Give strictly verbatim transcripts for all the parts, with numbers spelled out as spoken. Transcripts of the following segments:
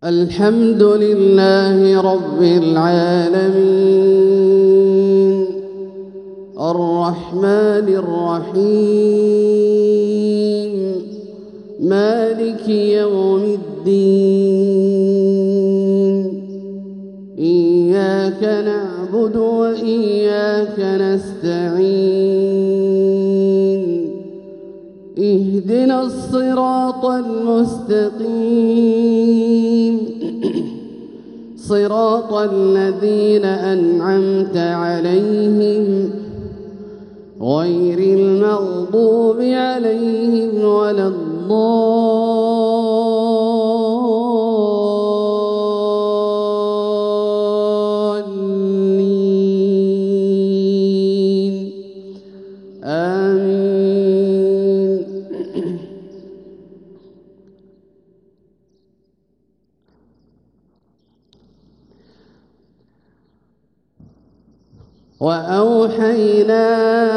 الحمد لله رب العالمين الرحمن الرحيم مالك يوم الدين إياك نعبد وإياك نستعين اهدنا الصراط المستقيم صراط الذين أنعمت عليهم غير المغضوب عليهم ولا الضالين آمين. وأوحينا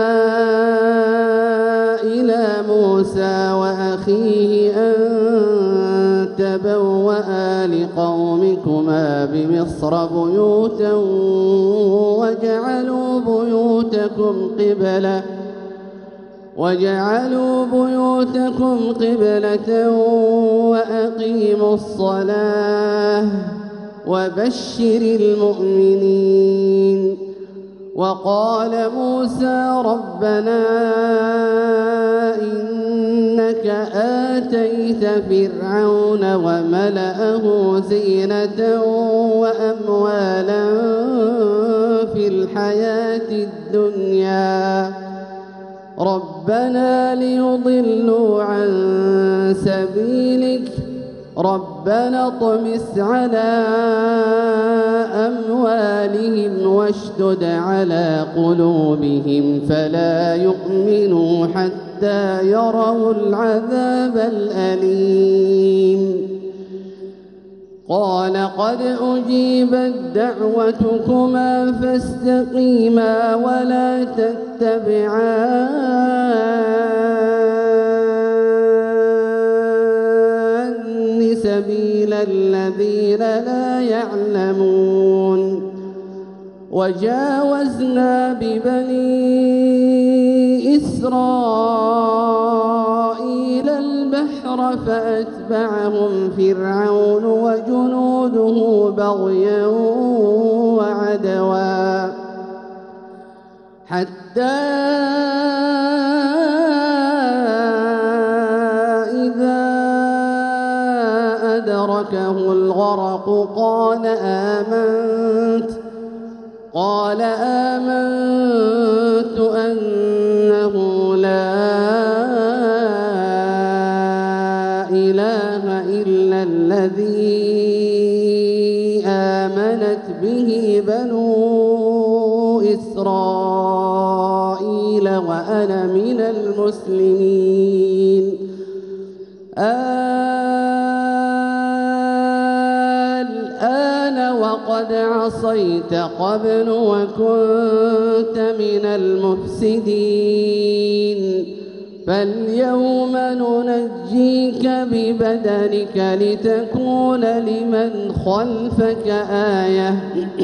إلى موسى وأخيه أن تبوأ لقومكما بمصر بيوتا وجعلوا بيوتكم قبلة وجعلوا بيوتكم قبلة وأقيموا الصلاة وبشر المؤمنين. وقال موسى ربنا إنك آتيت فرعون وملأه زينة وأموالا في الحياة الدنيا ربنا ليضلوا عن سبيلك ربنا اطمس على أموالهم واشدد على قلوبهم فلا يؤمنوا حتى يروا العذاب الأليم. قال قد أجيبت دعوتكما فاستقيما ولا تتبعان سبيل الذين لا يعلمون. وجاوزنا ببني إسرائيل البحر فأتبعهم فرعون وجنوده بغيا وعدوا حتى أدركه الغرق قال آمنت قال آمنت أنه لا إله إلا الذي آمنت به بنو إسرائيل وأنا من المسلمين. وقد عصيت قبل وكنت من المفسدين فاليوم ننجيك ببدنك لتكون لمن خلفك آية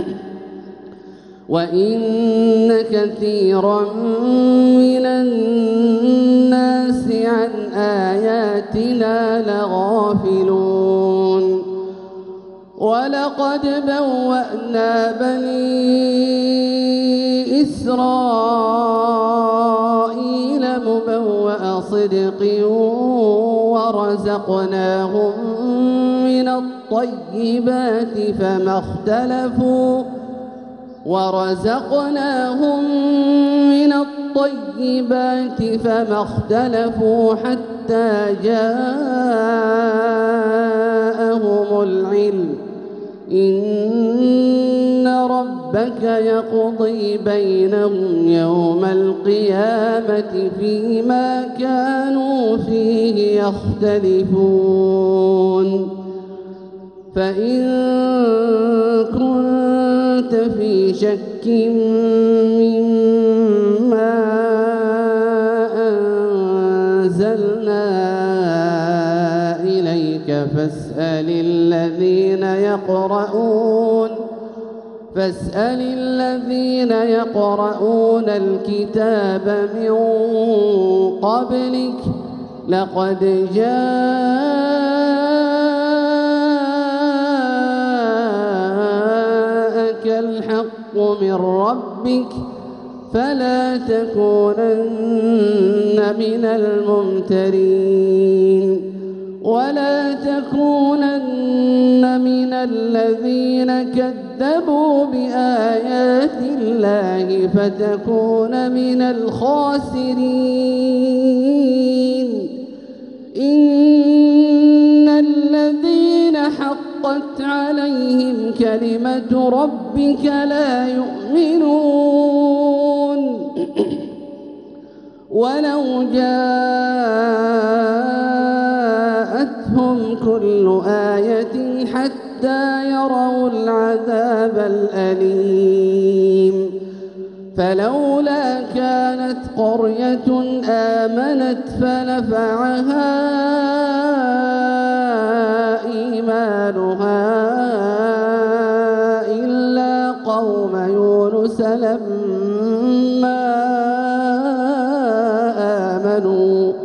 وإن كثيرا من الناس عن آياتنا لغافلون. ولقد بوأنا بني إسرائيل مبوأ صدق ورزقناهم من الطيبات فما اختلفوا ورزقناهم من الطيبات فما اختلفوا حتى جاءهم العلم إن ربك يقضي بينهم يوم القيامة فيما كانوا فيه يختلفون. فإن كنت في شك مما أنزلنا إليك فاسأل الذين يقرؤون فاسأل الذين يقرؤون الكتاب من قبلك لقد جاءك الحق من ربك فلا تكونن من الممترين ولا تكونن من الذين كذبوا بآيات الله فتكون من الخاسرين إن الذين حقت عليهم كلمة ربك لا يؤمنون ولو جاءتهم كل آية حتى يروا العذاب الأليم فلولا كانت قرية آمنت فنفعها إيمانها إلا قوم يونس لما آمنوا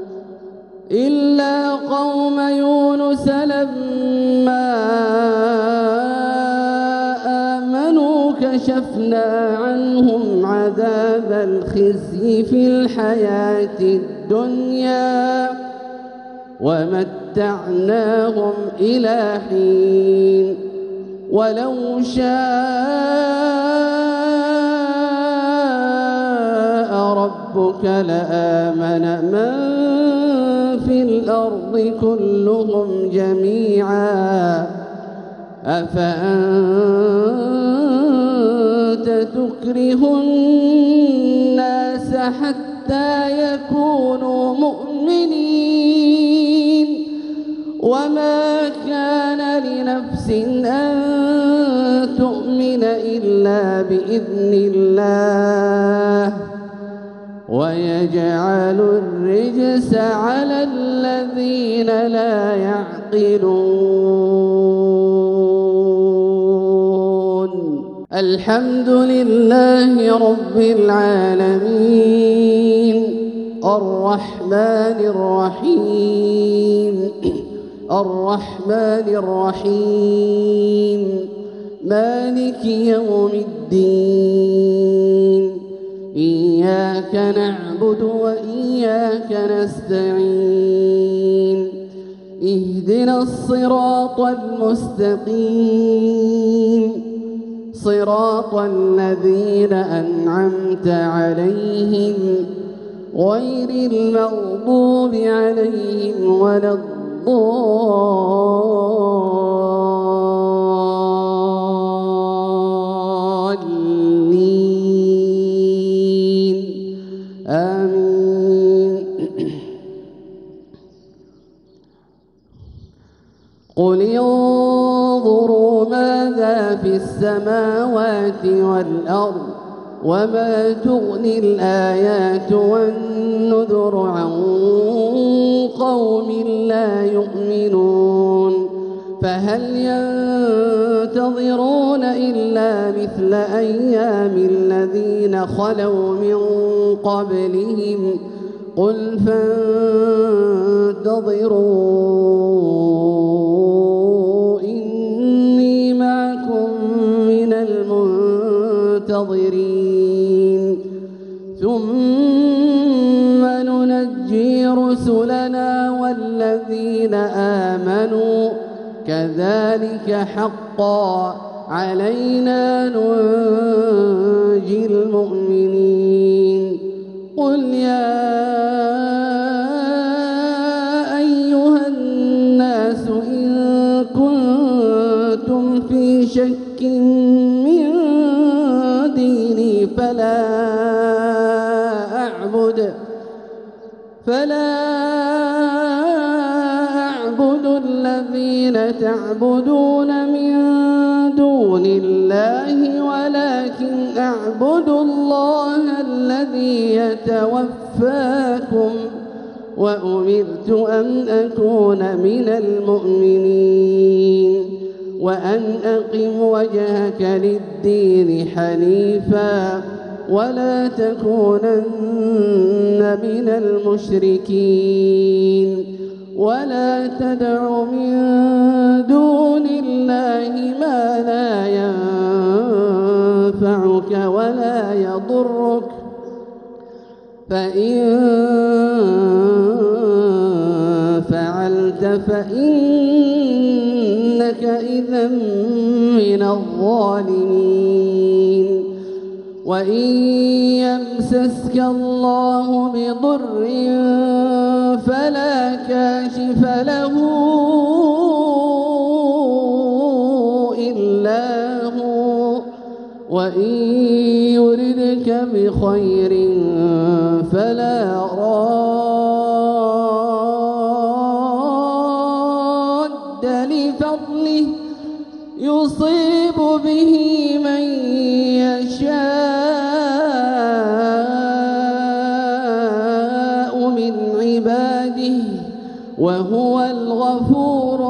إلا قوم يونس لما آمنوا كشفنا عنهم عذاب الخزي في الحياة الدنيا ومتعناهم إلى حين ولو شاء ربك لآمن من في الأرض كلهم جميعا أفأنت تكره الناس حتى يكونوا مؤمنين وما كان لنفس أن تؤمن إلا بإذن الله ويجعل الرجس على الذين لا يعقلون الحمد لله رب العالمين الرحمن الرحيم الرحمن الرحيم مالك يوم الدين إياك نعبد وإياك نستعين اهدنا الصراط المستقيم صراط الذين أنعمت عليهم غير المغضوب عليهم ولا الضالين آمين قل انظروا ماذا في السماوات والأرض وما تغني الآيات والنذر عن قوم لا يؤمنون فهل ينتظرون إلا مثل أيام الذين خلوا من قبلهم قل فانتظروا إني معكم من المنتظرين ثم ننجي رسلنا والذين آمنوا كذلك حقا علينا ننجي المؤمنين قل يا أيها الناس إن كنتم في شك من ديني فلا أعبد فلا أعبد الذين تعبدون من دون الله ولكن أعبد الله الذي يتوفاكم وأمرت أن أكون من المؤمنين وأن أقم وجهك للدين حنيفا ولا تكونن من المشركين ولا تدع من دون الله ما لا ينفعك ولا يضرك فإن فعلت فإنك إذا من الظالمين وإن يمسسك الله بضر فلا كاشف له إلا هو وإن يردك بخير فلا راد لفضله يصيب به من يشاء من عباده وهو الغفور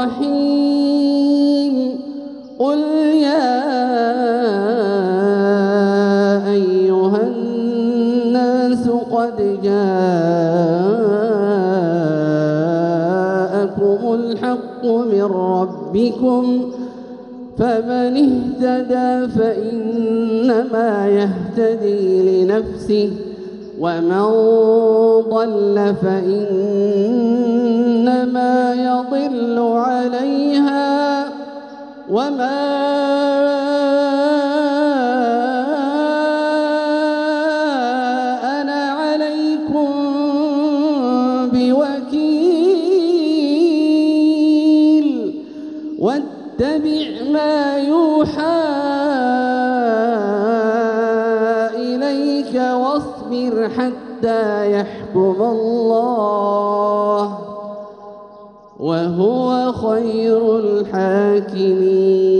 الرحيم قل يا أيها الناس قد جاءكم الحق من ربكم فمن اهتدى فإنما يهتدي لنفسه ومن ضل فإنما يضل عليها وما أنا عليكم بوكيل واتبع ما يوحى إليك واصبر حتى يحكم الله وهو خير الحاكمين.